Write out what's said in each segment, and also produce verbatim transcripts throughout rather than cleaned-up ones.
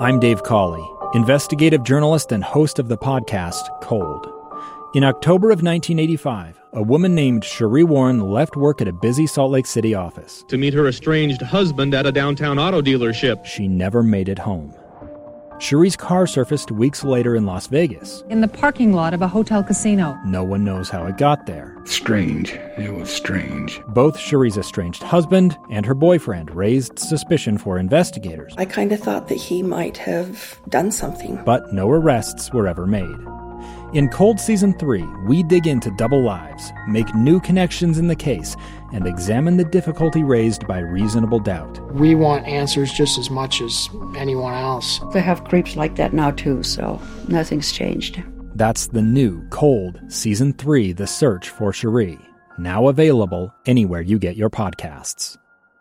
I'm Dave Cawley, investigative journalist and host of the podcast Cold. In October of nineteen eighty-five, a woman named Sheree Warren left work at a busy Salt Lake City office to meet her estranged husband at a downtown auto dealership. She never made it home. Sheree's car surfaced weeks later in Las Vegas. In the parking lot of a hotel casino. No one knows how it got there. Strange. It was strange. Both Sheree's estranged husband and her boyfriend raised suspicion for investigators. I kind of thought that he might have done something. But no arrests were ever made. In Cold Season three, we dig into double lives, make new connections in the case, and examine the difficulty raised by reasonable doubt. We want answers just as much as anyone else. They have creeps like that now too, so nothing's changed. That's the new Cold Season three, The Search for Sheree, now available anywhere you get your podcasts.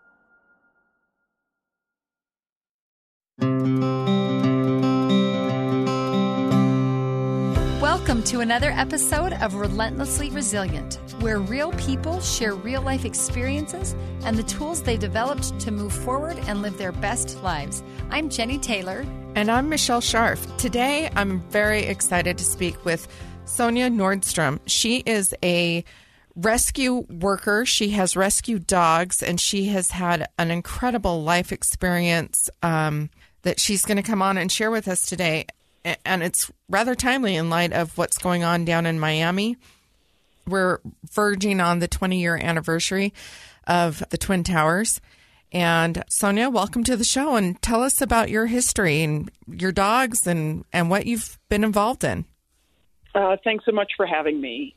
Welcome to another episode of Relentlessly Resilient, where real people share real-life experiences and the tools they developed to move forward and live their best lives. I'm Jenny Taylor. And I'm Michelle Scharf. Today, I'm very excited to speak with Sonia Nordstrom. She is a rescue worker. She has rescued dogs, and she has had an incredible life experience um, that she's going to come on and share with us today. And it's rather timely in light of what's going on down in Miami. We're verging on the twenty-year anniversary of the Twin Towers. And Sonia, welcome to the show, and tell us about your history and your dogs and, and what you've been involved in. Uh, thanks so much for having me.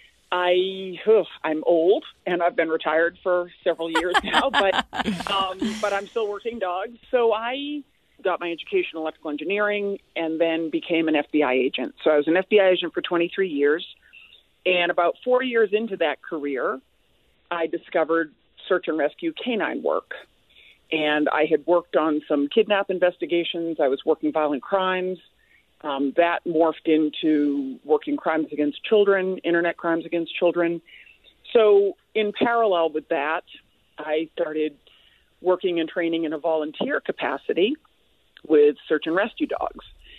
I, ugh, I'm old, and I've been retired for several years now, but um, but I'm still working dogs. So I got my education in electrical engineering and then became an F B I agent. So I was an F B I agent for twenty-three years. And about four years into that career, I discovered search and rescue canine work. And I had worked on some kidnap investigations. I was working violent crimes. Um, that morphed into working crimes against children, internet crimes against children. So in parallel with that, I started working and training in a volunteer capacity with search and rescue dogs.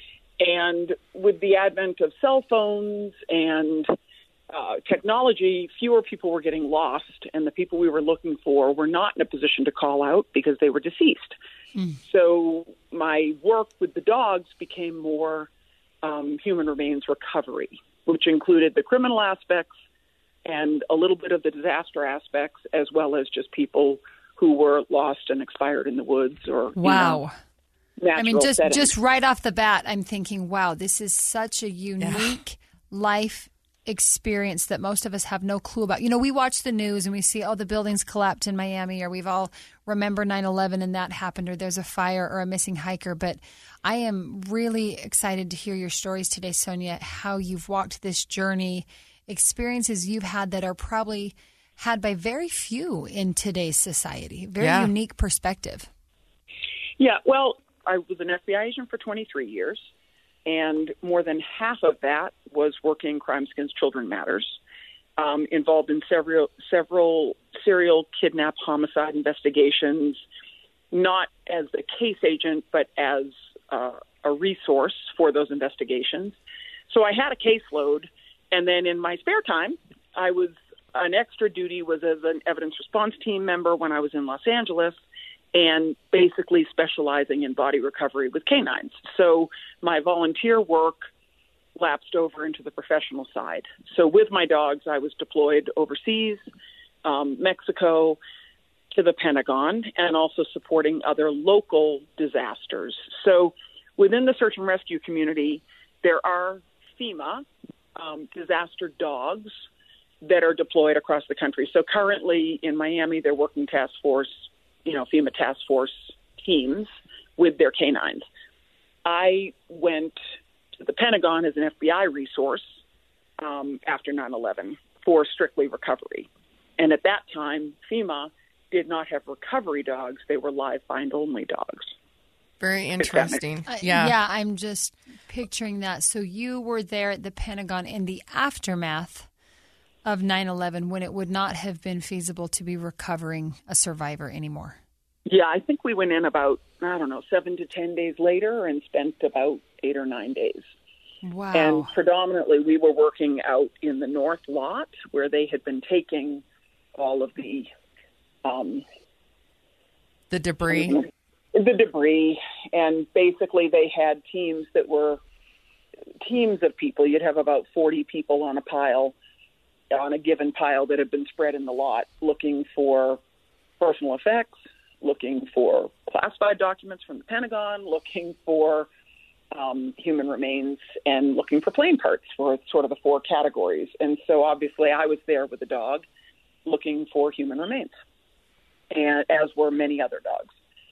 And with the advent of cell phones and uh, technology, fewer people were getting lost, and the people we were looking for were not in a position to call out because they were deceased. Mm. So my work with the dogs became more um, human remains recovery, which included the criminal aspects and a little bit of the disaster aspects, as well as just people who were lost and expired in the woods or, wow. you know, natural I mean, just settings. just right off the bat, I'm thinking, wow, this is such a unique yeah. life experience that most of us have no clue about. You know, we watch the news and we see, oh, the buildings collapsed in Miami, or we've all remember nine eleven and that happened, or there's a fire or a missing hiker. But I am really excited to hear your stories today, Sonia, how you've walked this journey, experiences you've had that are probably had by very few in today's society. Very yeah. unique perspective. Yeah, well, I was an F B I agent for twenty-three years, and more than half of that was working crimes against children matters, um, involved in several several serial kidnap homicide investigations, not as a case agent, but as uh, a resource for those investigations. So I had a caseload, and then in my spare time, I was an extra duty was as an evidence response team member when I was in Los Angeles, and basically specializing in body recovery with canines. So my volunteer work lapsed over into the professional side. So with my dogs, I was deployed overseas, um, Mexico, to the Pentagon, and also supporting other local disasters. So within the search and rescue community, there are FEMA um, disaster dogs that are deployed across the country. So currently in Miami, they're working task force you know, FEMA task force teams with their canines. I went to the Pentagon as an F B I resource um, after nine eleven for strictly recovery. And at that time, FEMA did not have recovery dogs. They were live find only dogs. Very interesting. Uh, yeah. Yeah, I'm just picturing that. So you were there at the Pentagon in the aftermath of nine eleven when it would not have been feasible to be recovering a survivor anymore. Yeah, I think we went in about I don't know, seven to ten days later and spent about eight or nine days. Wow. And predominantly we were working out in the north lot where they had been taking all of the um, the debris. The debris. And basically they had teams that were teams of people. You'd have about forty people on a pile, on a given pile that had been spread in the lot, looking for personal effects, looking for classified documents from the Pentagon, looking for um, human remains, and looking for plane parts for sort of the four categories. And so obviously I was there with the dog looking for human remains, and as were many other dogs.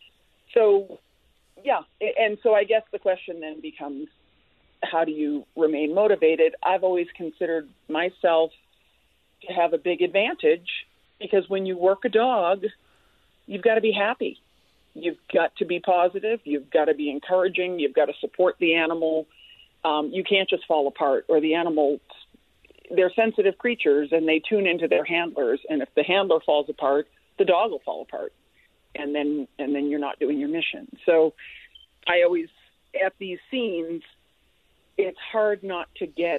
So, yeah, and so I guess the question then becomes, how do you remain motivated? I've always considered myself to have a big advantage because when you work a dog, you've got to be happy. You've got to be positive. You've got to be encouraging. You've got to support the animal. Um, you can't just fall apart, or the animal, they're sensitive creatures and they tune into their handlers. And if the handler falls apart, the dog will fall apart. And then, and then you're not doing your mission. So I always, at these scenes, it's hard not to get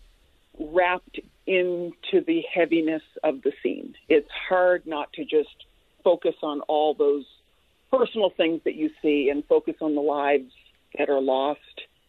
wrapped into the heaviness of the scene. It's hard not to just focus on all those personal things that you see and focus on the lives that are lost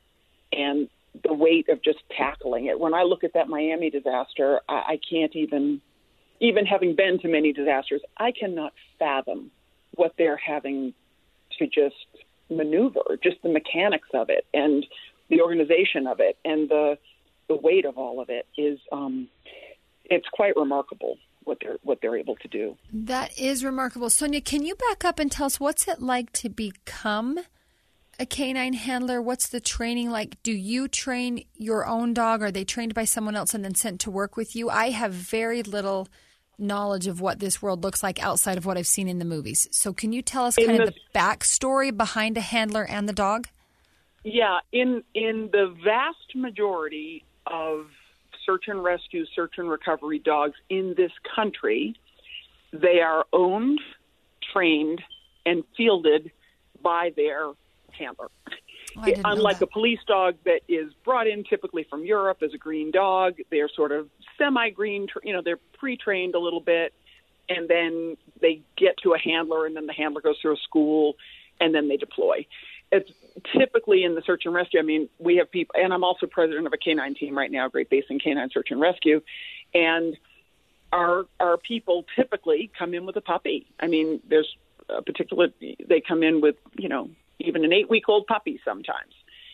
and the weight of just tackling it. When I look at that Miami disaster, I, I can't even, even having been to many disasters, I cannot fathom what they're having to just maneuver, just the mechanics of it and the organization of it and the the weight of all of it is um, it's quite remarkable what they're what they're able to do. That is remarkable. Sonia, can you back up and tell us what's it like to become a canine handler? What's the training like? Do you train your own dog? Are they trained by someone else and then sent to work with you? I have very little knowledge of what this world looks like outside of what I've seen in the movies. So can you tell us kind in of the, the backstory behind a handler and the dog? Yeah, in in the vast majority of search and rescue, search and recovery dogs in this country, they are owned, trained, and fielded by their handler. Oh, Unlike a police dog that is brought in typically from Europe as a green dog, they're sort of semi-green, you know, they're pre-trained a little bit, and then they get to a handler, and then the handler goes through a school, and then they deploy. It's typically in the search and rescue. I mean, we have people, and I'm also president of a canine team right now, Great Basin Canine Search and Rescue, and our our people typically come in with a puppy. I mean, there's a particular, they come in with, you know, even an eight-week-old puppy sometimes.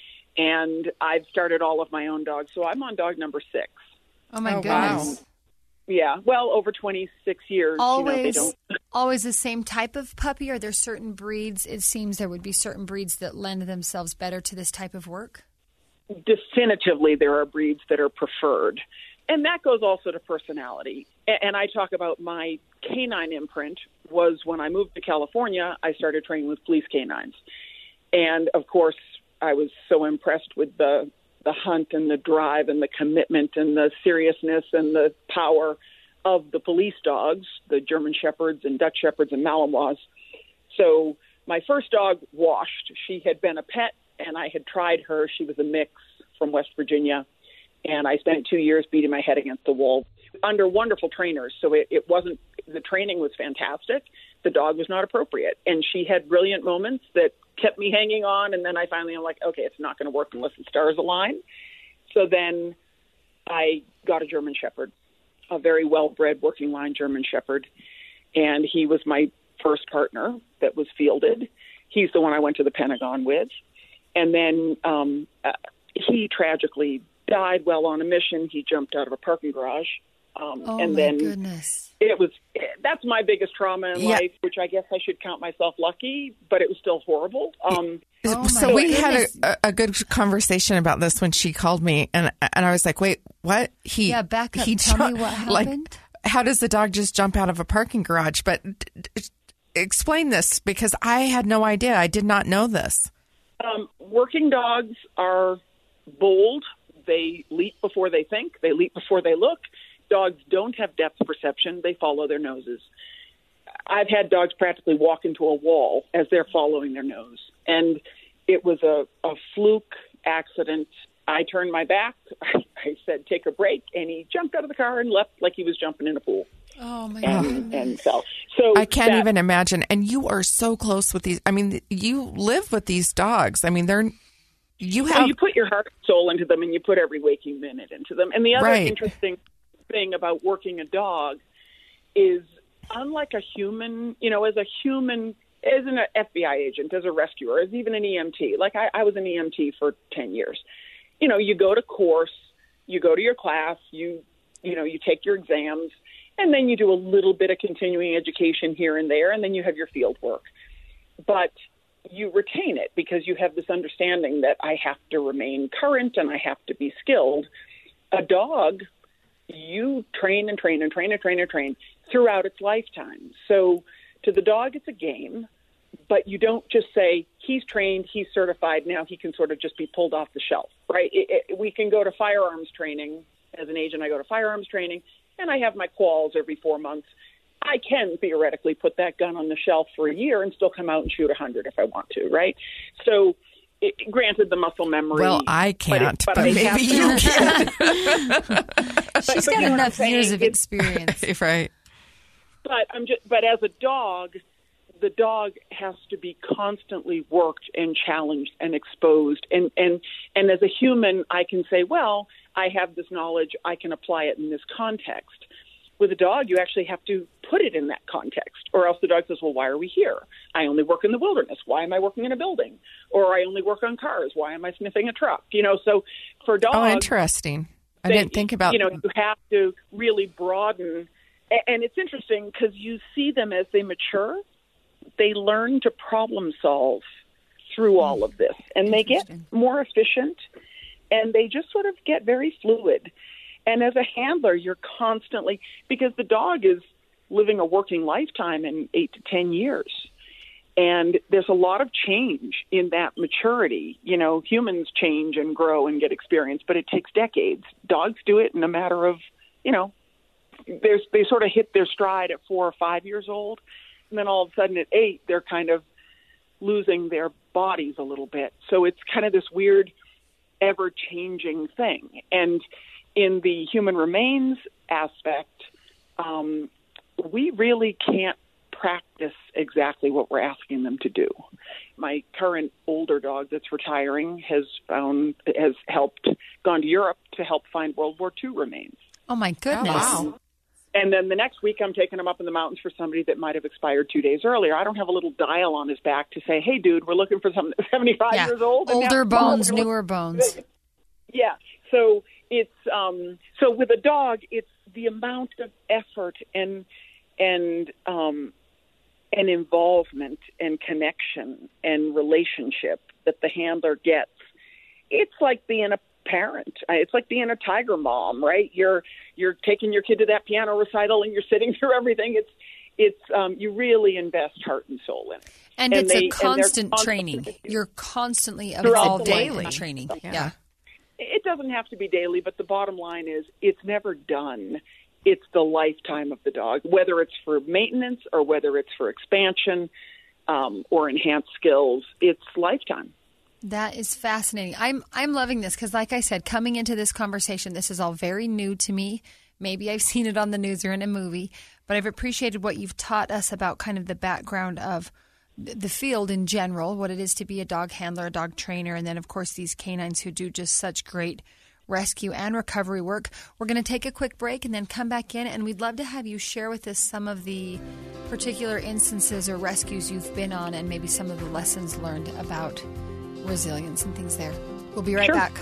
And I've started all of my own dogs, so I'm on dog number six. Oh, my oh, goodness. Wow. Yeah, well, over twenty-six years. Always, you know, they don't... always the same type of puppy? Are there certain breeds? It seems there would be certain breeds that lend themselves better to this type of work. Definitively, there are breeds that are preferred. And that goes also to personality. And I talk about my canine imprint was when I moved to California, I started training with police canines. And, of course, I was so impressed with the the hunt and the drive and the commitment and the seriousness and the power of the police dogs, the German Shepherds and Dutch Shepherds and Malinois. So my first dog washed. She had been a pet, and I had tried her. She was a mix from West Virginia, and I spent two years beating my head against the wall under wonderful trainers. So it, it wasn't – the training was fantastic. The dog was not appropriate, and she had brilliant moments that kept me hanging on, and then I finally am like, okay, it's not going to work unless the stars align. So then I got a German Shepherd, a very well-bred working line German Shepherd, and he was my first partner that was fielded. He's the one I went to the Pentagon with. And then um, uh, he tragically died while on a mission. He jumped out of a parking garage. Um, oh, and my then goodness. It was, that's my biggest trauma in yeah. life, which I guess I should count myself lucky, but it was still horrible. Um, oh so we goodness. had a, a good conversation about this when she called me, and and I was like, wait, what? He Yeah, back up. he Tell ju- me what happened. Like, how does the dog just jump out of a parking garage? But d- d- explain this, because I had no idea. I did not know this. Um, working dogs are bold. They leap before they think. They leap before they look. Dogs don't have depth perception. They follow their noses. I've had dogs practically walk into a wall as they're following their nose. And it was a, a fluke accident. I turned my back. I said, take a break. And he jumped out of the car and left like he was jumping in a pool. Oh, my and, God. And fell. So I can't that, even imagine. And you are so close with these. I mean, you live with these dogs. I mean, they're, you have. Well, you put your heart and soul into them, and you put every waking minute into them. And the other Right. interesting thing about working a dog is, unlike a human, you know, as a human, as an F B I agent, as a rescuer, as even an E M T, like I, I was an E M T for ten years. You know, you go to course, you go to your class, you, you know, you take your exams, and then you do a little bit of continuing education here and there, and then you have your field work. But you retain it because you have this understanding that I have to remain current and I have to be skilled. A dog, you train and train and train and train and train throughout its lifetime. So to the dog, it's a game, but you don't just say, he's trained, he's certified, now he can sort of just be pulled off the shelf, right? It, it, we can go to firearms training. As an agent, I go to firearms training, and I have my quals every four months. I can theoretically put that gun on the shelf for a year and still come out and shoot a hundred if I want to, right? So, it, granted, the muscle memory. Well, I can't, but, it, but, but maybe you can. She's but, got but enough years of experience, right? But I'm just. But as a dog, the dog has to be constantly worked and challenged and exposed. And and and as a human, I can say, well, I have this knowledge. I can apply it in this context. With a dog, you actually have to put it in that context, or else the dog says, well, why are we here? I only work in the wilderness. Why am I working in a building? Or I only work on cars. Why am I sniffing a truck? You know, so for dogs... Oh, interesting. I they, didn't think about... You know, you have to really broaden. And it's interesting because you see them as they mature. They learn to problem solve through all of this. And they get more efficient, and they just sort of get very fluid. And as a handler, you're constantly, because the dog is living a working lifetime in eight to ten years. And there's a lot of change in that maturity. You know, humans change and grow and get experience, but it takes decades. Dogs do it in a matter of, you know, there's, they sort of hit their stride at four or five years old. And then all of a sudden at eight, they're kind of losing their bodies a little bit. So it's kind of this weird, ever-changing thing. And in the human remains aspect, um, we really can't practice exactly what we're asking them to do. My current older dog that's retiring has found has helped gone to Europe to help find World War Two remains. Oh my goodness! Oh, wow. And then the next week, I'm taking him up in the mountains for somebody that might have expired two days earlier. I don't have a little dial on his back to say, "Hey, dude, we're looking for something seventy-five yeah. years old." Older now, bones, oh, newer bones. Yeah. So it's um, so with a dog, it's the amount of effort and and um, and involvement and connection and relationship that the handler gets. It's like being a parent. It's like being a tiger mom, right? You're you're taking your kid to that piano recital and you're sitting through everything. It's it's um, you really invest heart and soul in it. And, and it's they, a constant training. Constant you're constantly Throughout evolving daily. and training. Yeah. yeah. It doesn't have to be daily, but the bottom line is it's never done. It's the lifetime of the dog, whether it's for maintenance or whether it's for expansion um, or enhanced skills. It's lifetime. That is fascinating. I'm I'm loving this because, like I said, coming into this conversation, this is all very new to me. Maybe I've seen it on the news or in a movie, but I've appreciated what you've taught us about kind of the background of the field in general, what it is to be a dog handler, a dog trainer, and then, of course, these canines who do just such great rescue and recovery work. We're going to take a quick break and then come back in, and we'd love to have you share with us some of the particular instances or rescues you've been on and maybe some of the lessons learned about resilience and things there. We'll be right Sure. back.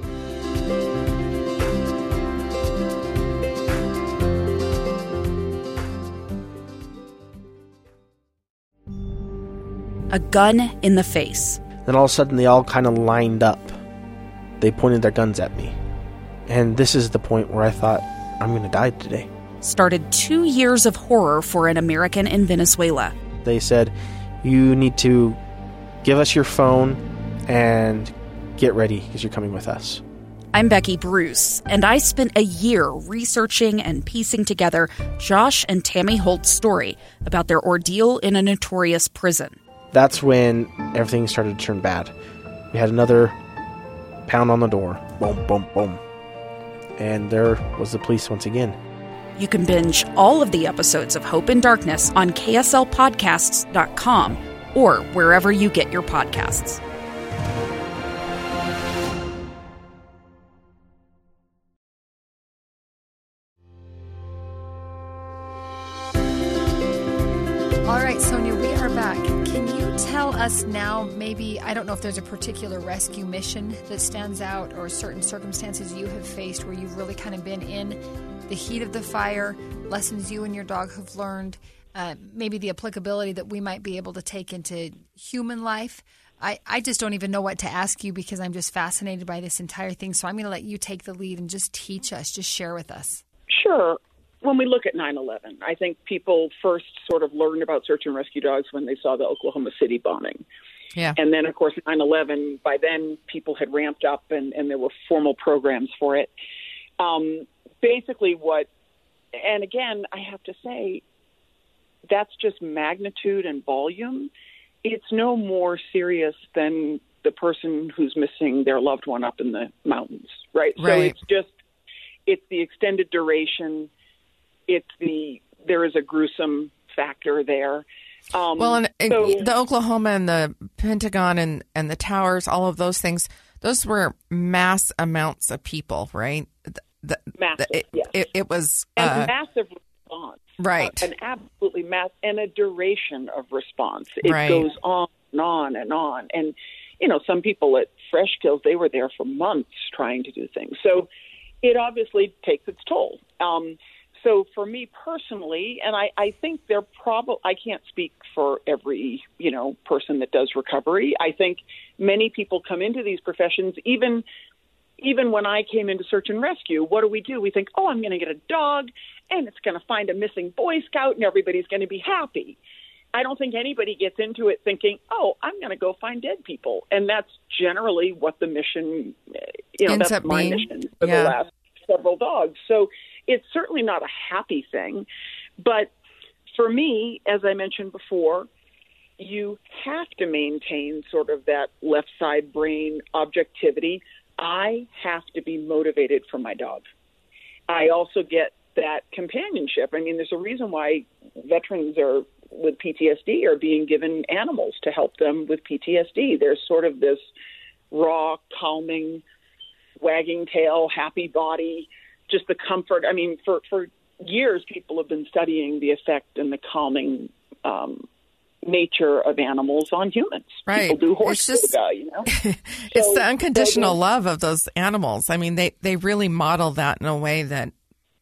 A gun in the face. Then all of a sudden they all kind of lined up. They pointed their guns at me. And this is the point where I thought, I'm going to die today. Started two years of horror for an American in Venezuela. They said, you need to give us your phone and get ready because you're coming with us. I'm Becky Bruce, and I spent a year researching and piecing together Josh and Tammy Holt's story about their ordeal in a notorious prison. That's when everything started to turn bad. We had another pound on the door. Boom, boom, boom. And there was the police once again. You can binge all of the episodes of Hope in Darkness on K S L podcasts dot com or wherever you get your podcasts. All right, Sonia, we are back. Can you tell us now, maybe, I don't know if there's a particular rescue mission that stands out or certain circumstances you have faced where you've really kind of been in the heat of the fire, lessons you and your dog have learned, uh, maybe the applicability that we might be able to take into human life. I, I just don't even know what to ask you because I'm just fascinated by this entire thing. So I'm going to let you take the lead and just teach us, just share with us. Sure. When we look at nine eleven, I think people first sort of learned about search and rescue dogs when they saw the Oklahoma City bombing. Yeah. And then, of course, nine eleven, by then people had ramped up and, and there were formal programs for it. Um, basically what, and again, I have to say, that's just magnitude and volume. It's no more serious than the person who's missing their loved one up in the mountains, right? Right. So it's just, it's the extended duration. It's the, there is a gruesome factor there. Um, well, and so, the Oklahoma and the Pentagon and, and the towers, all of those things, those were mass amounts of people, right? The, the, massive, the, it, yes. it, it was... And uh, massive response. Right. Uh, an absolutely mass, and a duration of response. It right. goes on and on and on. And, you know, some people at Fresh Kills, they were there for months trying to do things. So it obviously takes its toll. Um So for me personally, and I, I think they're probably, I can't speak for every, you know, person that does recovery. I think many people come into these professions, even even when I came into search and rescue, what do we do? We think, oh, I'm going to get a dog and it's going to find a missing Boy Scout and everybody's going to be happy. I don't think anybody gets into it thinking, oh, I'm going to go find dead people. And that's generally what the mission, you know, Ends that's up my being, mission for yeah. the last several dogs. So it's certainly not a happy thing. But for me, as I mentioned before, you have to maintain sort of that left side brain objectivity. I have to be motivated for my dog. I also get that companionship. I mean, there's a reason why veterans are with P T S D are being given animals to help them with P T S D. There's sort of this raw, calming, wagging tail, happy body, just the comfort. I mean, for, for years, people have been studying the effect and the calming um, nature of animals on humans. Right. People do horse it's just, yoga, you know. It's so, the unconditional so love of those animals. I mean, they, they really model that in a way that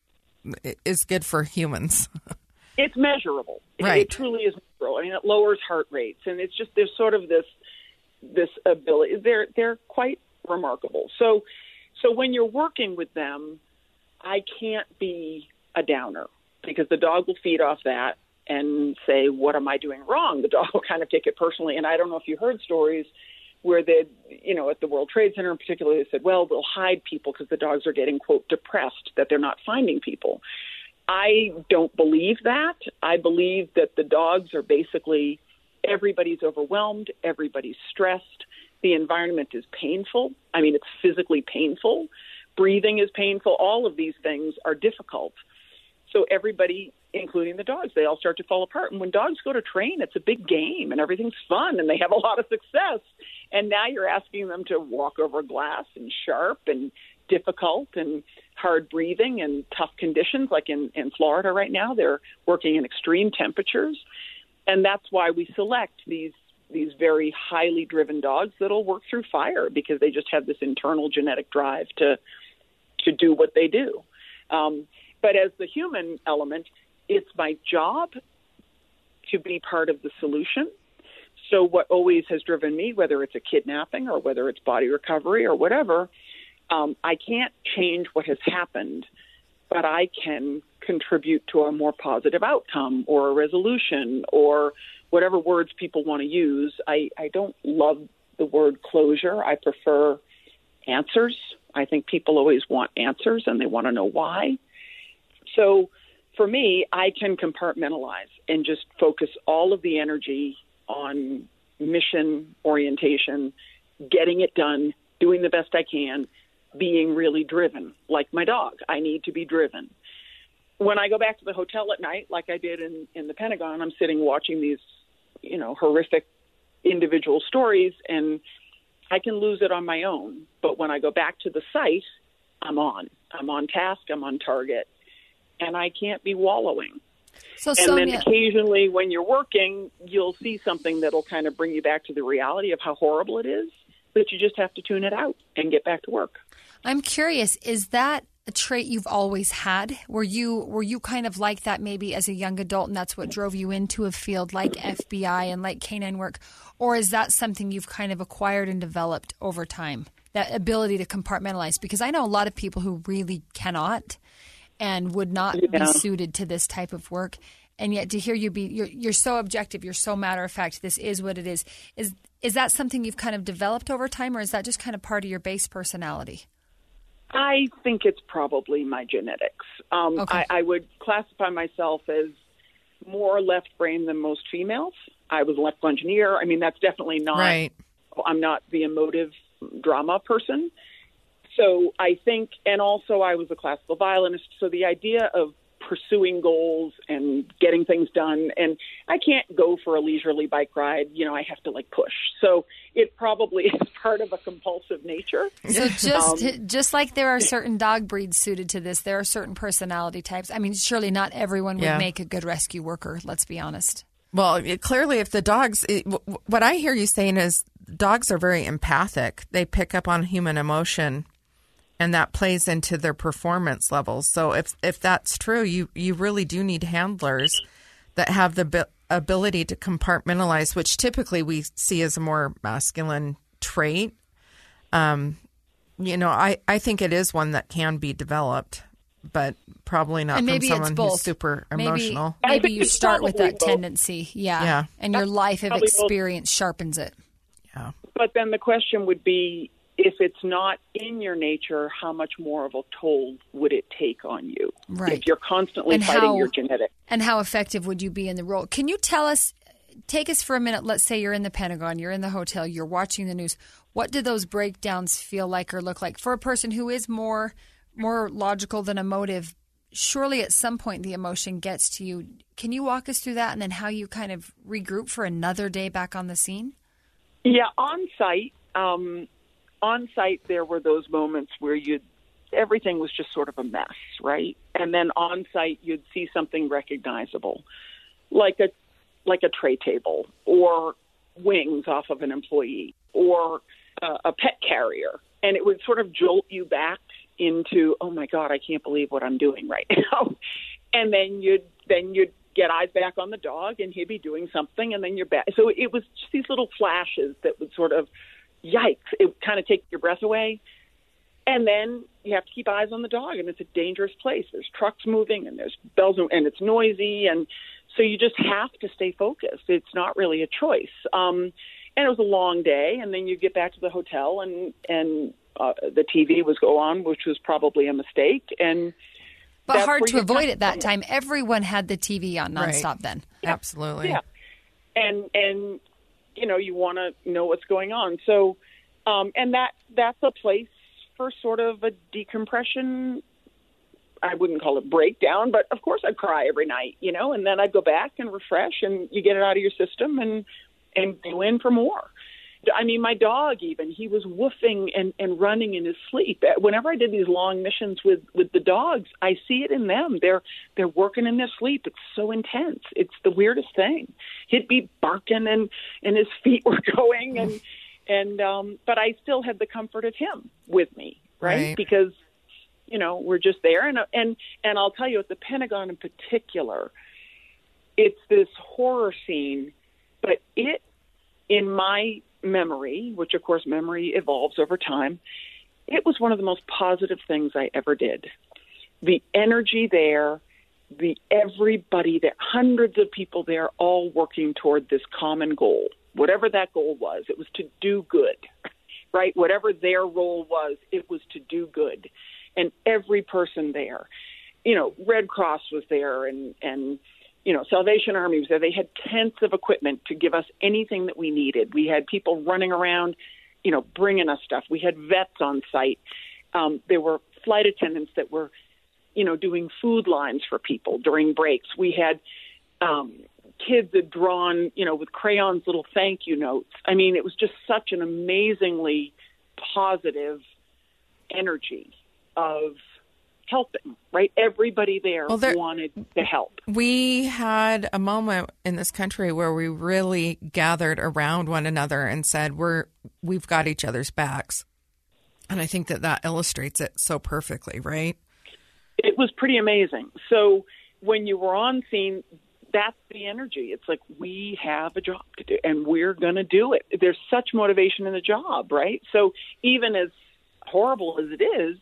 is good for humans. It's measurable. Right. It, it truly is measurable. I mean, it lowers heart rates, and it's just there's sort of this this ability. They're they're quite remarkable. So so when you're working with them, I can't be a downer because the dog will feed off that and say, what am I doing wrong? The dog will kind of take it personally. And I don't know if you heard stories where they, you know, at the World Trade Center in particular, they said, well, we'll hide people because the dogs are getting, quote, depressed that they're not finding people. I don't believe that. I believe that the dogs are basically, everybody's overwhelmed, everybody's stressed, the environment is painful. I mean, it's physically painful. Breathing is painful. All of these things are difficult. So everybody, including the dogs, they all start to fall apart. And when dogs go to train, it's a big game and everything's fun and they have a lot of success. And now you're asking them to walk over glass and sharp and difficult and hard breathing and tough conditions. Like in, in Florida right now, they're working in extreme temperatures. And that's why we select these these very highly driven dogs that'll work through fire because they just have this internal genetic drive to to do what they do. Um, but as the human element, it's my job to be part of the solution. So what always has driven me, whether it's a kidnapping or whether it's body recovery or whatever, um, I can't change what has happened, but I can contribute to a more positive outcome or a resolution or whatever words people want to use. I, I don't love the word closure. I prefer answers. I think people always want answers and they want to know why. So for me, I can compartmentalize and just focus all of the energy on mission orientation, getting it done, doing the best I can, being really driven, like my dog. I need to be driven. When I go back to the hotel at night, like I did in, in the Pentagon, I'm sitting watching these, you know, horrific individual stories, and I can lose it on my own. But when I go back to the site, I'm on. I'm on task. I'm on target. And I can't be wallowing. So, and Sonia, then occasionally when you're working, you'll see something that'll kind of bring you back to the reality of how horrible it is, but you just have to tune it out and get back to work. I'm curious, is that a trait you've always had? Were you were you kind of like that maybe as a young adult, and that's what drove you into a field like F B I and like canine work? Or is that something you've kind of acquired and developed over time, that ability to compartmentalize? Because I know a lot of people who really cannot and would not yeah. be suited to this type of work. And yet to hear you be, you're, you're so objective, you're so matter of fact, this is what it is. Is is that something you've kind of developed over time, or is that just kind of part of your base personality? I think it's probably my genetics. Um, okay. I, I would classify myself as more left brain than most females. I was an electrical engineer. I mean, that's definitely not, right. I'm not the emotive drama person. So I think, and also I was a classical violinist, so the idea of pursuing goals and getting things done, and I can't go for a leisurely bike ride, you know, I have to like push. So it probably is part of a compulsive nature. So just um, just like there are certain dog breeds suited to this, there are certain personality types. I mean, surely not everyone would yeah. make a good rescue worker, let's be honest. Well, it, clearly if the dogs, it, w- what I hear you saying is dogs are very empathic. They pick up on human emotion, and that plays into their performance levels. So if if that's true, you, you really do need handlers that have the bi- ability to compartmentalize, which typically we see as a more masculine trait. Um, you know, I, I think it is one that can be developed, but probably not and maybe from someone it's both. who's super maybe, emotional. Maybe you start with that both. tendency, yeah, yeah. and your life of Probably experience both. Sharpens it. Yeah. But then the question would be, if it's not in your nature, how much more of a toll would it take on you? Right. If you're constantly and fighting how, your genetics. And how effective would you be in the role? Can you tell us, take us for a minute, let's say you're in the Pentagon, you're in the hotel, you're watching the news. What do those breakdowns feel like or look like? For a person who is more more logical than emotive, surely at some point the emotion gets to you. Can you walk us through that and then how you kind of regroup for another day back on the scene? Yeah, on site, um, on site there were those moments where you'd everything was just sort of a mess, right? And then on site you'd see something recognizable, like a like a tray table or wings off of an employee or uh, a pet carrier, and it would sort of jolt you back into, oh my God, I can't believe what I'm doing right now. And then you'd then you'd get eyes back on the dog, and he'd be doing something, and then you're back. So it was just these little flashes that would sort of, yikes, it would kind of take your breath away. And then you have to keep eyes on the dog, and it's a dangerous place. There's trucks moving, and there's bells, and it's noisy, and so you just have to stay focused. It's not really a choice. Um, and it was a long day, and then you get back to the hotel, and and uh, the T V was go on, which was probably a mistake. And but hard to avoid at that time. Everyone had the T V on nonstop right. then. Yeah. Absolutely. Yeah. And and you know you want to know what's going on. So um, and that that's a place for sort of a decompression. I wouldn't call it breakdown, but of course I'd cry every night, you know, and then I'd go back and refresh, and you get it out of your system and and go in for more. I mean, my dog even, he was woofing and, and running in his sleep. Whenever I did these long missions with, with the dogs, I see it in them. They're they're working in their sleep. It's so intense. It's the weirdest thing. He'd be barking and, and his feet were going, and and um, but I still had the comfort of him with me, right? Right. Because you know, we're just there. And, and, and I'll tell you, at the Pentagon in particular, it's this horror scene, but it, in my memory, which of course memory evolves over time, it was one of the most positive things I ever did. The energy there, the everybody there, hundreds of people there, all working toward this common goal, whatever that goal was. It was to do good, right? Whatever their role was, it was to do good. And every person there, you know, Red Cross was there and, and, you know, Salvation Army was there. They had tents of equipment to give us anything that we needed. We had people running around, you know, bringing us stuff. We had vets on site. Um, there were flight attendants that were, you know, doing food lines for people during breaks. We had um, kids had drawn, you know, with crayons, little thank you notes. I mean, it was just such an amazingly positive energy of helping, right? Everybody there, well, there wanted to help. We had a moment in this country where we really gathered around one another and said, we're, we've got each other's backs. And I think that that illustrates it so perfectly, right? It was pretty amazing. So when you were on scene, that's the energy. It's like, we have a job to do and we're going to do it. There's such motivation in the job, right? So even as horrible as it is,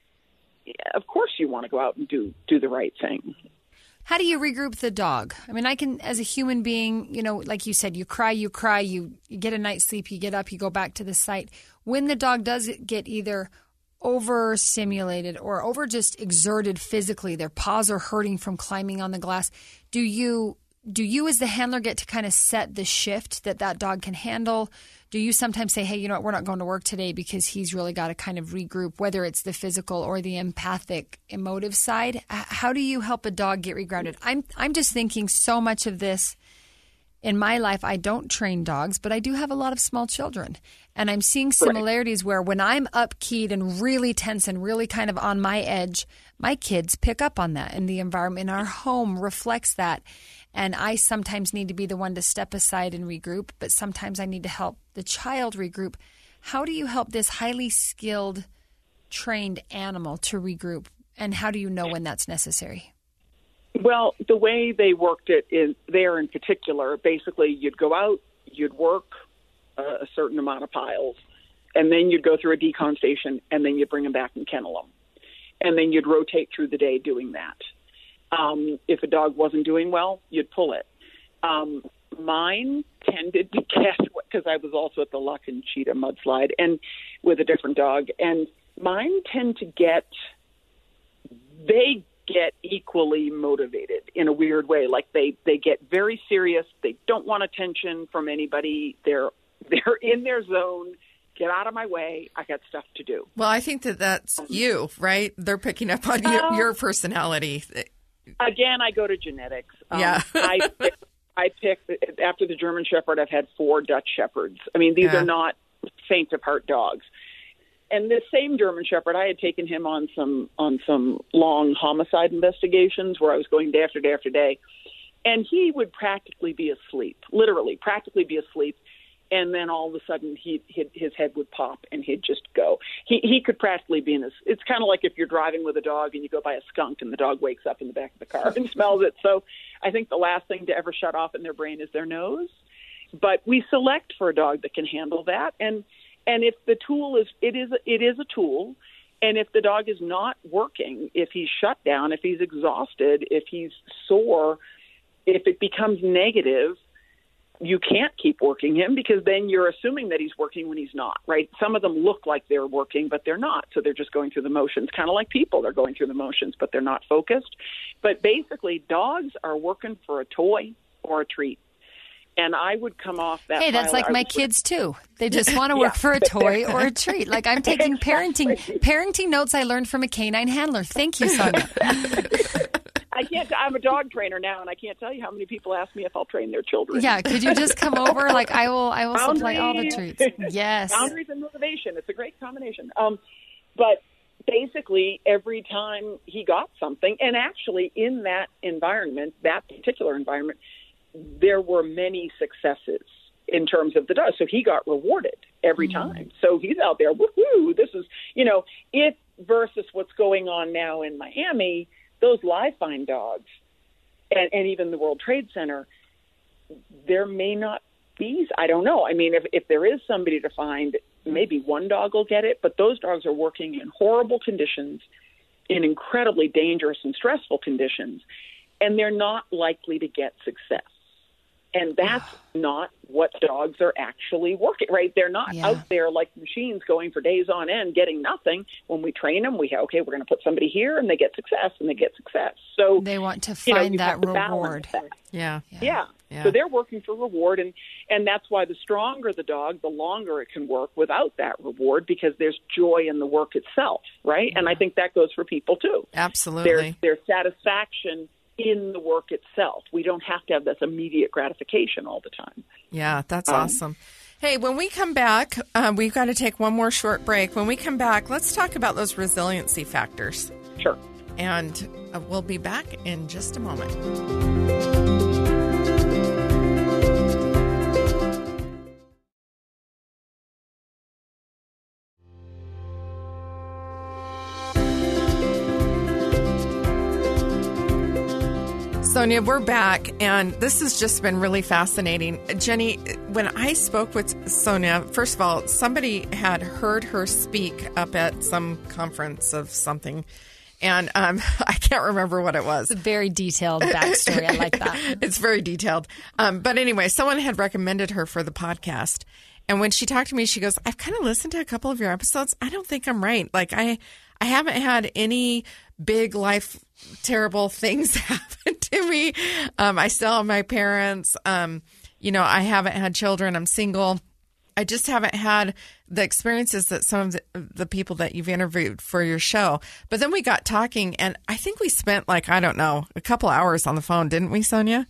of course you want to go out and do, do the right thing. How do you regroup the dog? I mean, I can, as a human being, you know, like you said, you cry, you cry, you, you get a night's sleep, you get up, you go back to the site. When the dog does get either overstimulated or over just exerted physically, their paws are hurting from climbing on the glass, do you do you as the handler get to kind of set the shift that that dog can handle? Do you sometimes say, hey, you know what, we're not going to work today because he's really got to kind of regroup, whether it's the physical or the empathic, emotive side? How do you help a dog get regrounded? I'm I'm just thinking so much of this in my life. I don't train dogs, but I do have a lot of small children. And I'm seeing similarities where when I'm upkeyed and really tense and really kind of on my edge, my kids pick up on that. And the environment in our home reflects that. And I sometimes need to be the one to step aside and regroup, but sometimes I need to help the child regroup. How do you help this highly skilled, trained animal to regroup? And how do you know when that's necessary? Well, the way they worked it is there in particular, basically you'd go out, you'd work uh, a certain amount of piles, and then you'd go through a decon station, and then you'd bring them back and kennel them. And then you'd rotate through the day doing that. Um, if a dog wasn't doing well, you'd pull it. Um, mine tended to get, because I was also at the Luck and Cheetah mudslide and with a different dog, and mine tend to get, they get equally motivated in a weird way. Like they, they get very serious. They don't want attention from anybody. They're, they're in their zone. Get out of my way. I got stuff to do. Well, I think that that's you, right? They're picking up on your, your personality. Again, I go to genetics. Um, yeah. I, pick, I pick, after the German Shepherd, I've had four Dutch Shepherds. I mean, these yeah. are not faint of heart dogs. And this same German Shepherd, I had taken him on some on some long homicide investigations where I was going day after day after day. And he would practically be asleep, literally, practically be asleep. And then all of a sudden, he, he his head would pop, and he'd just go. He he could practically be in this. It's kind of like if you're driving with a dog and you go by a skunk, and the dog wakes up in the back of the car and smells it. So I think the last thing to ever shut off in their brain is their nose. But we select for a dog that can handle that. And and if the tool is it is it is a tool, and if the dog is not working, if he's shut down, if he's exhausted, if he's sore, if it becomes negative, you can't keep working him because then you're assuming that he's working when he's not, right? Some of them look like they're working, but they're not. So they're just going through the motions, kind of like people. They're going through the motions, but they're not focused. But basically, dogs are working for a toy or a treat. And I would come off that. Hey, that's like my kids, too. They just want to work yeah. for a toy or a treat. Like I'm taking exactly. parenting parenting notes I learned from a canine handler. Thank you, Sonia. I can't. I'm a dog trainer now, and I can't tell you how many people ask me if I'll train their children. Yeah, could you just come over? Like I will. I will Boundaries. Supply all the treats. Yes. Boundaries and motivation. It's a great combination. Um, but basically, every time he got something, and actually in that environment, that particular environment, there were many successes in terms of the dog. So he got rewarded every mm-hmm. time. So he's out there. Woohoo! This is you know it versus what's going on now in Miami. Those live find dogs and, and even the World Trade Center, there may not be, I don't know. I mean, if, if there is somebody to find, maybe one dog will get it, but those dogs are working in horrible conditions, in incredibly dangerous and stressful conditions, and they're not likely to get success. And that's not what dogs are actually working, right? They're not Yeah. out there like machines going for days on end, getting nothing. When we train them, we have, okay, we're going to put somebody here, and they get success, and they get success. So They want to you know, find you have that to balance reward. that. Yeah. Yeah. Yeah. So they're working for reward, and, and that's why the stronger the dog, the longer it can work without that reward, because there's joy in the work itself, right? And I think that goes for people too. Absolutely. There's, there's satisfaction in the work itself. We don't have to have this immediate gratification all the time. Yeah, that's Um, awesome. Hey, when we come back, uh, we've got to take one more short break. When we come back, let's talk about those resiliency factors. Sure. And uh, we'll be back in just a moment. Sonia, we're back, and this has just been really fascinating. Jenny, when I spoke with Sonia, first of all, somebody had heard her speak up at some conference of something, and um, I can't remember what it was. It's a very detailed backstory. I like that. It's very detailed. Um, but anyway, someone had recommended her for the podcast. And when she talked to me, she goes, I've kind of listened to a couple of your episodes. I don't think I'm right. Like, I, I haven't had any big life terrible things happen to me. Um, I still have my parents. Um, you know, I haven't had children. I'm single. I just haven't had the experiences that some of the, the people that you've interviewed for your show. But then we got talking, and I think we spent, like, I don't know, a couple hours on the phone, didn't we, Sonia?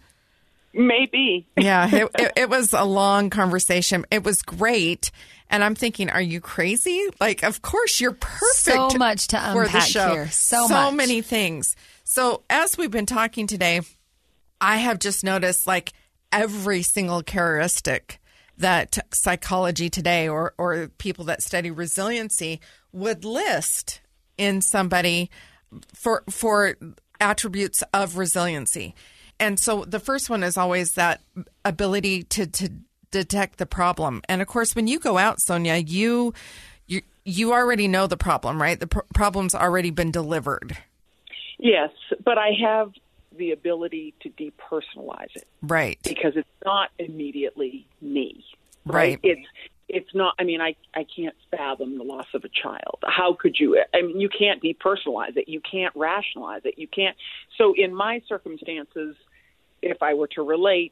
Maybe. Yeah, it, it, it was a long conversation. It was great. And I'm thinking, are you crazy? Like, of course, you're perfect. So much to for the unpack show. here. So so much. many things. So as we've been talking today, I have just noticed like every single characteristic that Psychology Today or, or people that study resiliency would list in somebody for for attributes of resiliency. And so the first one is always that ability to, to detect the problem. And of course, when you go out, Sonia, you you you already know the problem, right? The pr- problem's already been delivered. Yes, but I have the ability to depersonalize it. Right. Because it's not immediately me. Right. Right. It's it's not, I mean, I, I can't fathom the loss of a child. How could you? I mean, you can't depersonalize it. You can't rationalize it. You can't. So in my circumstances, if I were to relate,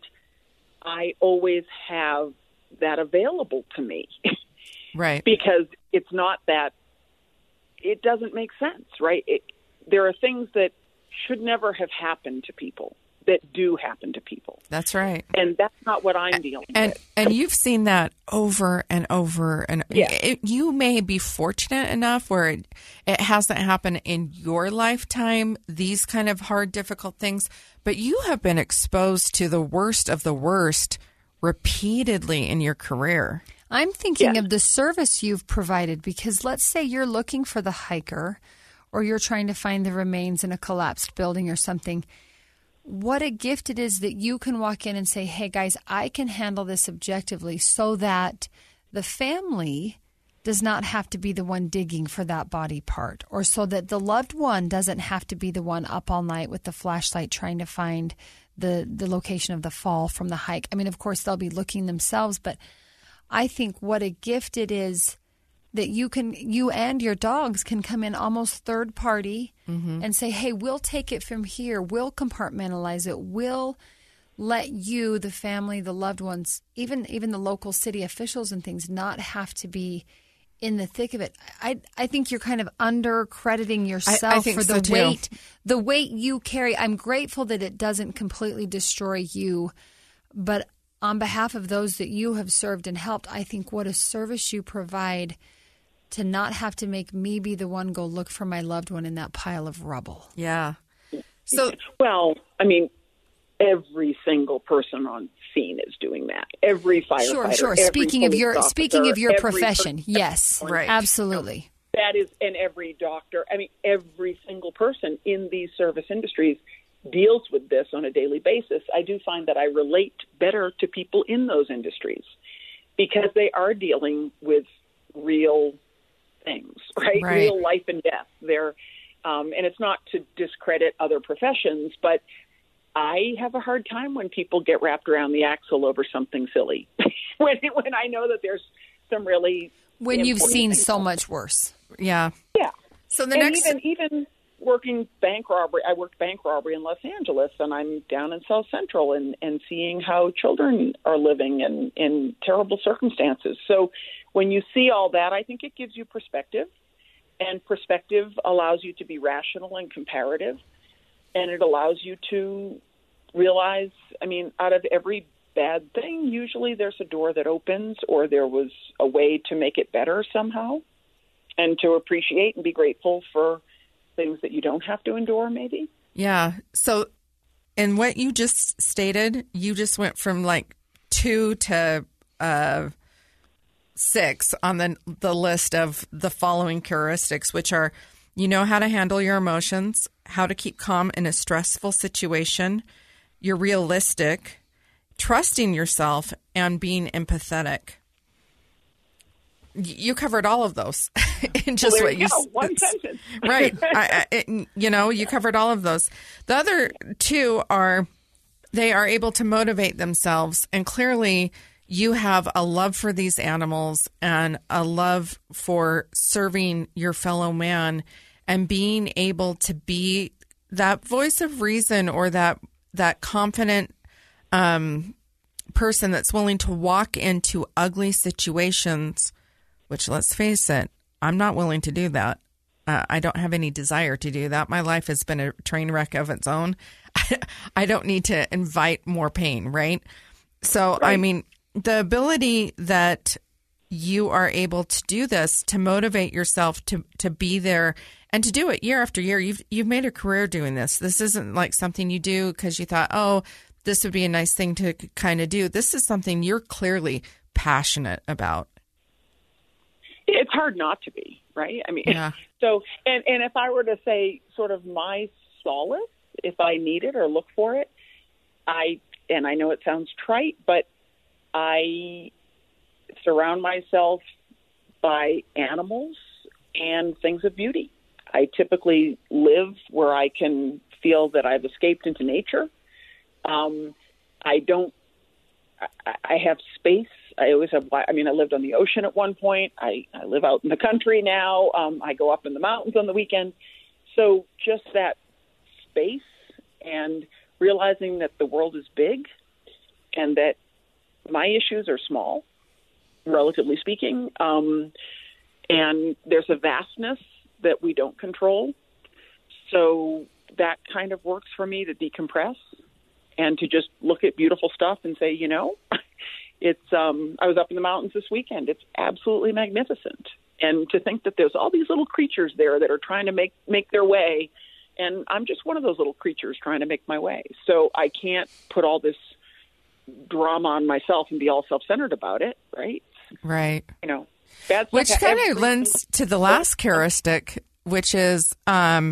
I always have that available to me. Right. Because it's not that, it doesn't make sense, right? It, there are things that should never have happened to people that do happen to people. That's right. And that's not what I'm dealing and, with. And you've seen that over and over. And yeah. it, you may be fortunate enough where it, it hasn't happened in your lifetime, these kind of hard, difficult things, but you have been exposed to the worst of the worst repeatedly in your career. I'm thinking yes. of the service you've provided, because let's say you're looking for the hiker or you're trying to find the remains in a collapsed building or something. What a gift it is that you can walk in and say, hey, guys, I can handle this objectively so that the family does not have to be the one digging for that body part, or so that the loved one doesn't have to be the one up all night with the flashlight trying to find the, the location of the fall from the hike. I mean, of course, they'll be looking themselves, but I think what a gift it is that you can, you and your dogs can come in almost third party mm-hmm. and say, hey, we'll take it from here. We'll compartmentalize it. We'll let you, the family, the loved ones, even even the local city officials and things, not have to be in the thick of it. I I think you're kind of under crediting yourself I, I think for the so too. weight, the weight you carry. I'm grateful that it doesn't completely destroy you, but on behalf of those that you have served and helped, I think what a service you provide to not have to make me be the one go look for my loved one in that pile of rubble. Yeah. So, well, I mean, every single person on scene is doing that. Every firefighter. Sure, sure. Every speaking of your officer, speaking of your every profession, person, yes, right, absolutely. That is, and every doctor. I mean, every single person in these service industries deals with this on a daily basis. I do find that I relate better to people in those industries because they are dealing with real things, right? right. Real life and death. They're, um, and it's not to discredit other professions, but I have a hard time when people get wrapped around the axle over something silly. when when I know that there's some really when you've seen things. so much worse. Yeah. Yeah. So the and next even even working bank robbery, I worked bank robbery in Los Angeles, and I'm down in South Central and, and seeing how children are living in, in terrible circumstances. So when you see all that, I think it gives you perspective, and perspective allows you to be rational and comparative, and it allows you to realize, I mean, out of every bad thing, usually there's a door that opens, or there was a way to make it better somehow, and to appreciate and be grateful for things that you don't have to endure, maybe. Yeah. So in what you just stated, you just went from like two to uh, six on the the list of the following characteristics, which are, you know how to handle your emotions, how to keep calm in a stressful situation, you're realistic, trusting yourself, and being empathetic. You covered all of those in just well, what you said. One sentence. Right. I, I, it, you know, you covered all of those. The other two are they are able to motivate themselves. And clearly you have a love for these animals and a love for serving your fellow man and being able to be that voice of reason, or that that confident um, person that's willing to walk into ugly situations. Which, let's face it, I'm not willing to do that. Uh, I don't have any desire to do that. My life has been a train wreck of its own. I don't need to invite more pain, right? So, right. I mean, the ability that you are able to do this, to motivate yourself to to be there and to do it year after year. You've you've made a career doing this. This isn't like something you do because you thought, oh, this would be a nice thing to kind of do. This is something you're clearly passionate about. It's hard not to be, right? I mean, yeah. so, and, and if I were to say sort of my solace, if I need it or look for it, I, and I know it sounds trite, but I surround myself by animals and things of beauty. I typically live where I can feel that I've escaped into nature. Um, I don't, I, I have space. I always have, I mean, I lived on the ocean at one point. I, I live out in the country now. Um, I go up in the mountains on the weekend. So just that space and realizing that the world is big and that my issues are small, relatively speaking. Um, and there's a vastness that we don't control. So that kind of works for me to decompress and to just look at beautiful stuff and say, you know, It's. Um, I was up in the mountains this weekend. It's absolutely magnificent, and to think that there's all these little creatures there that are trying to make make their way, and I'm just one of those little creatures trying to make my way. So I can't put all this drama on myself and be all self-centered about it, right? Right. You know, bad stuff. Which kind of lends to the last characteristic, which is um,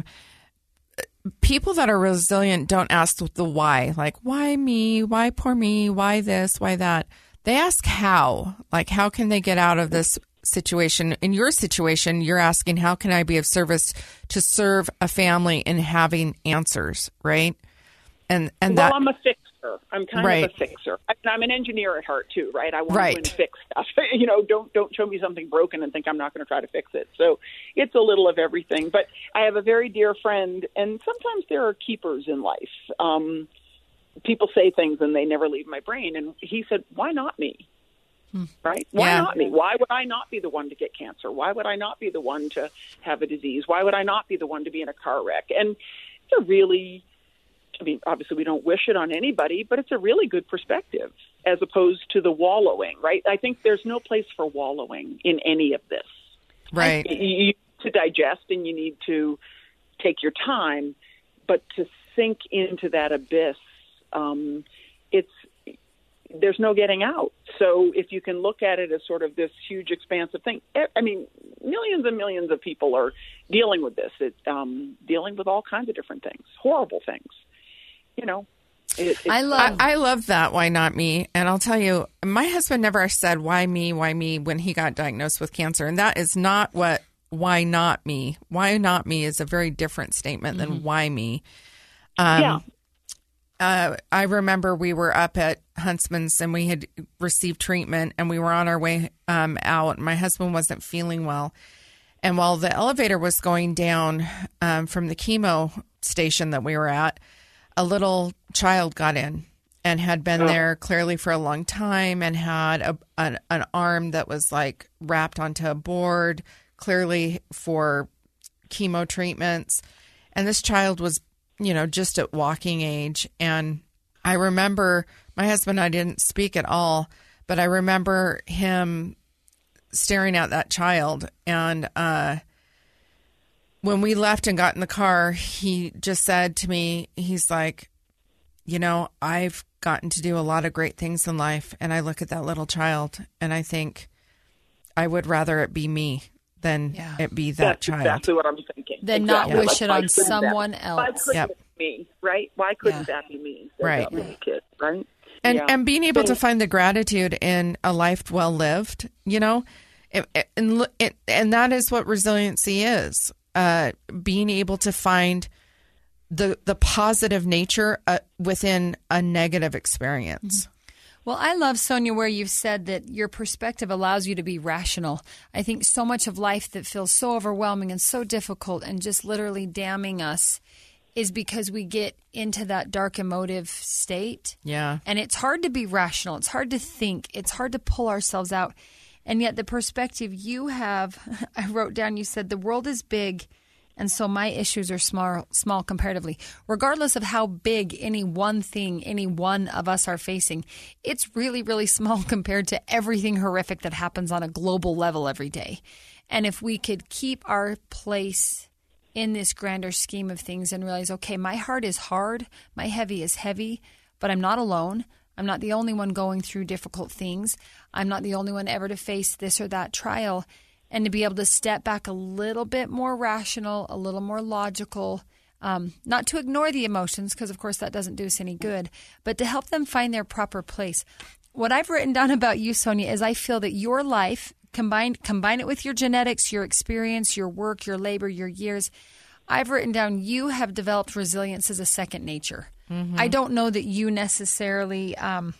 people that are resilient don't ask the why, like why me, why poor me, why this, why that. They ask how, like, how can they get out of this situation? In your situation, you're asking, how can I be of service to serve a family and having answers, right? And and well, that I'm a fixer. I'm kind right. of a fixer. I mean, I'm an engineer at heart too, right? I want right. to fix stuff. you know, don't don't show me something broken and think I'm not going to try to fix it. So it's a little of everything. But I have a very dear friend, and sometimes there are keepers in life. Um, people say things and they never leave my brain. And he said, why not me? Hmm. Right? Why yeah. not me? Why would I not be the one to get cancer? Why would I not be the one to have a disease? Why would I not be the one to be in a car wreck? And it's a really, I mean, obviously we don't wish it on anybody, but it's a really good perspective as opposed to the wallowing, right? I think there's no place for wallowing in any of this. Right. You need to digest and you need to take your time, but to sink into that abyss, um, it's, there's no getting out. So if you can look at it as sort of this huge expansive thing, I mean, millions and millions of people are dealing with this, it, um, dealing with all kinds of different things, horrible things. You know, it, I love I, I love that. Why not me? And I'll tell you, my husband never said why me, why me when he got diagnosed with cancer, and that is not what why not me. Why not me is a very different statement mm-hmm. than why me. Um, yeah. uh, I remember we were up at Huntsman's and we had received treatment and we were on our way um, out. My husband wasn't feeling well. And while the elevator was going down um, from the chemo station that we were at, a little child got in and had been oh. there clearly for a long time and had a, an, an arm that was like wrapped onto a board, clearly for chemo treatments. And this child was, you know, just at walking age. And I remember my husband and I didn't speak at all, but I remember him staring at that child. And uh, when we left and got in the car, he just said to me, he's like, you know, I've gotten to do a lot of great things in life. And I look at that little child and I think I would rather it be me than yeah. it be that That's child. That's exactly what I'm thinking. Than exactly. not wish like, it on someone that, else. Why couldn't yep. it be me, right? Why couldn't yeah. that be me? That right. That kid, right? And yeah. and being able so, to find the gratitude in a life well lived, you know, and and, and that is what resiliency is. Uh, being able to find the the positive nature uh, within a negative experience. Well, I love, Sonia, where you've said that your perspective allows you to be rational. I think so much of life that feels so overwhelming and so difficult and just literally damning us is because we get into that dark emotive state. Yeah. And it's hard to be rational. It's hard to think. It's hard to pull ourselves out. And yet the perspective you have, I wrote down, you said, the world is big, and so my issues are small, small comparatively. Regardless of how big any one thing, any one of us are facing, it's really, really small compared to everything horrific that happens on a global level every day. And if we could keep our place in this grander scheme of things and realize, okay, my heart is hard, my heavy is heavy, but I'm not alone. I'm not the only one going through difficult things. I'm not the only one ever to face this or that trial. And to be able to step back a little bit more rational, a little more logical, um, not to ignore the emotions, because of course that doesn't do us any good, but to help them find their proper place. What I've written down about you, Sonia, is I feel that your life, combine, combine it with your genetics, your experience, your work, your labor, your years, I've written down you have developed resilience as a second nature. Mm-hmm. I don't know that you necessarily... Um,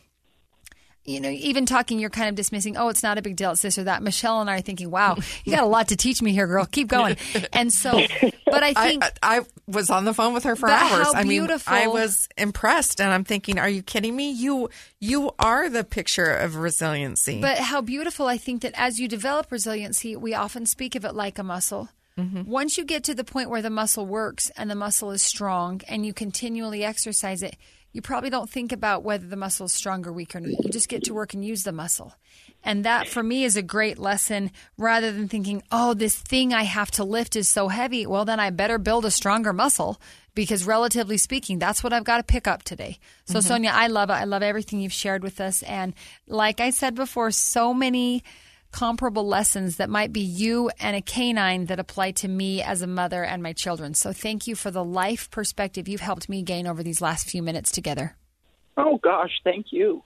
You know, even talking, you're kind of dismissing, oh, it's not a big deal, it's this or that. Michelle and I are thinking, wow, you got a lot to teach me here, girl. Keep going. And so, but I think... I, I was on the phone with her for that, hours. How I beautiful. mean, I was impressed, and I'm thinking, are you kidding me? You you are the picture of resiliency. But how beautiful, I think, that as you develop resiliency, we often speak of it like a muscle. Mm-hmm. Once you get to the point where the muscle works and the muscle is strong and you continually exercise it, you probably don't think about whether the muscle is strong or weak or not. You just get to work and use the muscle. And that, for me, is a great lesson rather than thinking, oh, this thing I have to lift is so heavy. Well, then I better build a stronger muscle because, relatively speaking, that's what I've got to pick up today. So, mm-hmm. Sonia, I love it. I love everything you've shared with us. And like I said before, so many comparable lessons that might be you and a canine that apply to me as a mother and my children. So thank you for the life perspective you've helped me gain over these last few minutes together. Oh, gosh, thank you.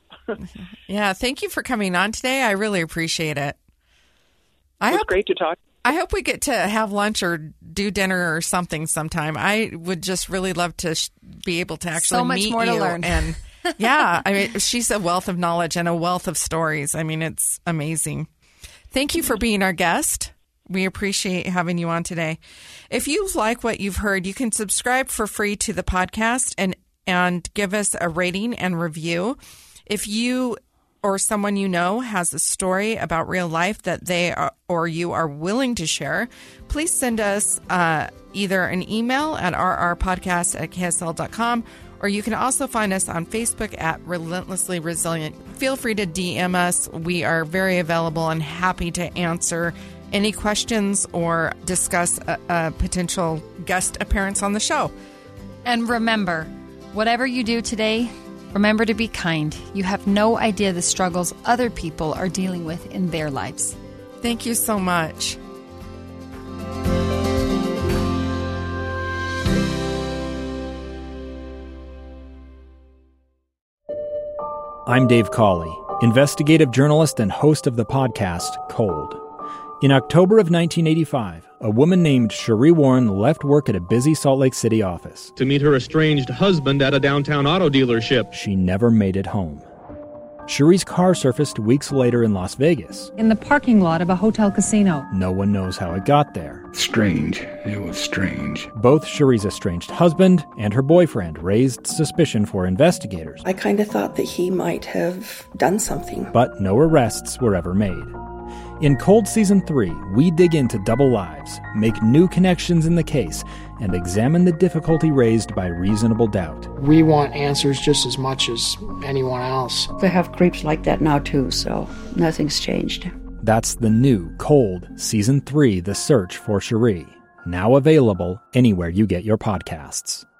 Yeah, thank you for coming on today. I really appreciate it. I It's hope, great to talk. I hope we get to have lunch or do dinner or something sometime. I would just really love to sh- be able to actually so much meet more you. To learn. And yeah, I mean, she's a wealth of knowledge and a wealth of stories. I mean, it's amazing. Thank you for being our guest. We appreciate having you on today. If you like what you've heard, you can subscribe for free to the podcast and, and give us a rating and review. If you or someone you know has a story about real life that they are, or you are willing to share, please send us uh, either an email at r r podcast at k s l dot com, or you can also find us on Facebook at Relentlessly Resilient. Feel free to D M us. We are very available and happy to answer any questions or discuss a, a potential guest appearance on the show. And remember, whatever you do today, remember to be kind. You have no idea the struggles other people are dealing with in their lives. Thank you so much. I'm Dave Cawley, investigative journalist and host of the podcast Cold. In October of nineteen eighty-five, a woman named Cherie Warren left work at a busy Salt Lake City office to meet her estranged husband at a downtown auto dealership. She never made it home. Cherie's car surfaced weeks later in Las Vegas. In the parking lot of a hotel casino. No one knows how it got there. Strange. It was strange. Both Cherie's estranged husband and her boyfriend raised suspicion for investigators. I kind of thought that he might have done something. But no arrests were ever made. In Cold Season three, we dig into double lives, make new connections in the case, and examine the difficulty raised by reasonable doubt. We want answers just as much as anyone else. They have creeps like that now too, so nothing's changed. That's the new Cold Season three, The Search for Cherie, now available anywhere you get your podcasts.